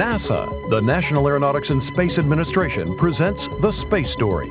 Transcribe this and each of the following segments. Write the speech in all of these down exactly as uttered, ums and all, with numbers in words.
NASA, the National Aeronautics and Space Administration, presents The Space Story.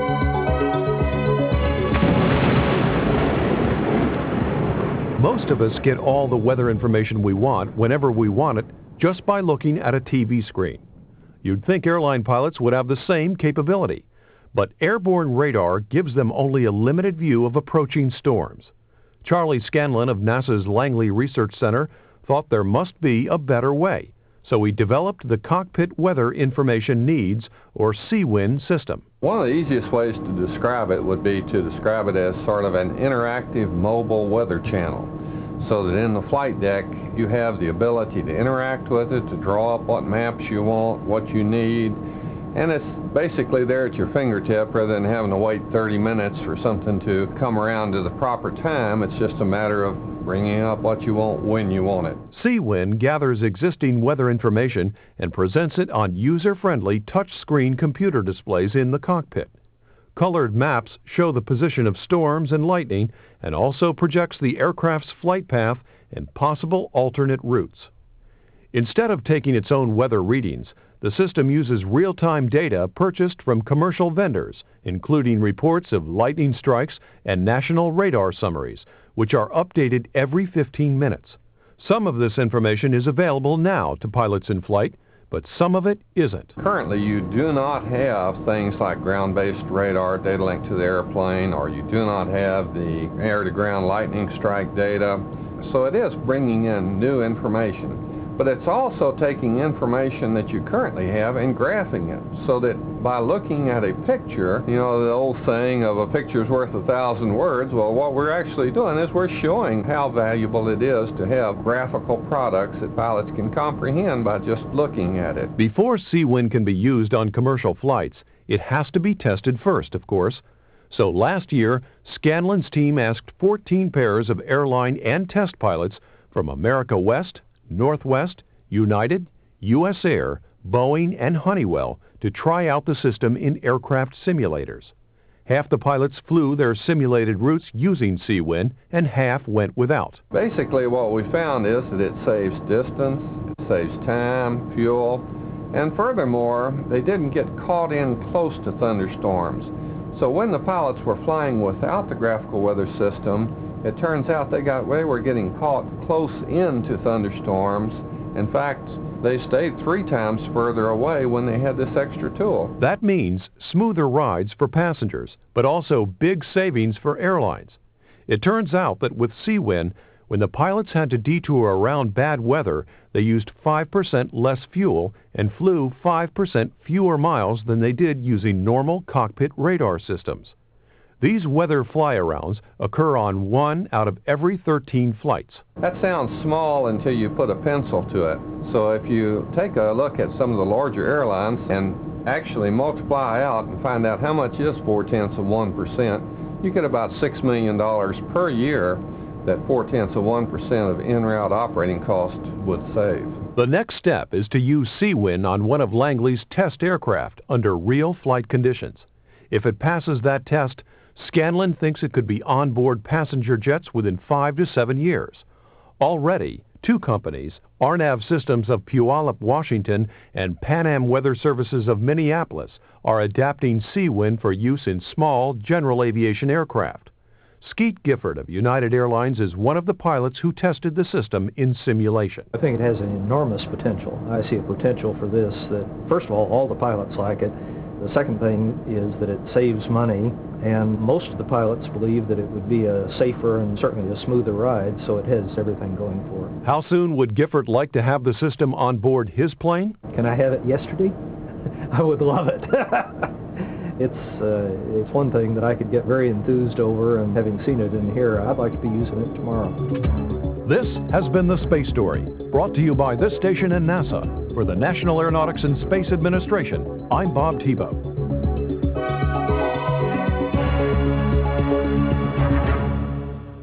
Most of us get all the weather information we want whenever we want it just by looking at a T V screen. You'd think airline pilots would have the same capability, but airborne radar gives them only a limited view of approaching storms. Charlie Scanlon of NASA's Langley Research Center thought there must be a better way, so he developed the Cockpit Weather Information Needs, or C WIN system. One of the easiest ways to describe it would be to describe it as sort of an interactive mobile weather channel, so that in the flight deck you have the ability to interact with it, to draw up what maps you want, what you need, and it's basically there at your fingertip rather than having to wait thirty minutes for something to come around to the proper time. It's just a matter of bringing up what you want when you want it. C WIN gathers existing weather information and presents it on user-friendly touchscreen computer displays in the cockpit. Colored maps show the position of storms and lightning and also projects the aircraft's flight path and possible alternate routes. Instead of taking its own weather readings, the system uses real-time data purchased from commercial vendors, including reports of lightning strikes and national radar summaries, which are updated every fifteen minutes. Some of this information is available now to pilots in flight, but some of it isn't. Currently, you do not have things like ground-based radar data linked to the airplane, or you do not have the air-to-ground lightning strike data. So it is bringing in new information. But it's also taking information that you currently have and graphing it, so that by looking at a picture, you know, the old saying of a picture's worth a thousand words, well, what we're actually doing is we're showing how valuable it is to have graphical products that pilots can comprehend by just looking at it. Before C WIN can be used on commercial flights, it has to be tested first, of course. So last year, Scanlon's team asked fourteen pairs of airline and test pilots from America West, Northwest, United, U S Air, Boeing, and Honeywell to try out the system in aircraft simulators. Half the pilots flew their simulated routes using C WIN, and half went without. Basically, what we found is that it saves distance, it saves time, fuel, and furthermore, they didn't get caught in close to thunderstorms. So when the pilots were flying without the graphical weather system, it turns out they got they were getting caught close into thunderstorms. In fact, they stayed three times further away when they had this extra tool. That means smoother rides for passengers, but also big savings for airlines. It turns out that with C WIN, when the pilots had to detour around bad weather, they used five percent less fuel and flew five percent fewer miles than they did using normal cockpit radar systems. These weather fly-arounds occur on one out of every thirteen flights. That sounds small until you put a pencil to it. So if you take a look at some of the larger airlines and actually multiply out and find out how much is four-tenths of one percent, you get about six million dollars per year that four-tenths of one percent of en-route operating costs would save. The next step is to use C WIN on one of Langley's test aircraft under real flight conditions. If it passes that test, Scanlon thinks it could be onboard passenger jets within five to seven years. Already, two companies, Arnav Systems of Puyallup, Washington, and Pan Am Weather Services of Minneapolis, are adapting C WIN for use in small general aviation aircraft. Skeet Gifford of United Airlines is one of the pilots who tested the system in simulation. I think it has an enormous potential. I see a potential for this that, first of all, all the pilots like it. The second thing is that it saves money, and most of the pilots believe that it would be a safer and certainly a smoother ride, so it has everything going for it. How soon would Gifford like to have the system on board his plane? Can I have it yesterday? I would love it. It's, uh, it's one thing that I could get very enthused over, and having seen it in here, I'd like to be using it tomorrow. This has been The Space Story, brought to you by this station and NASA. For the National Aeronautics and Space Administration, I'm Bob Tebow.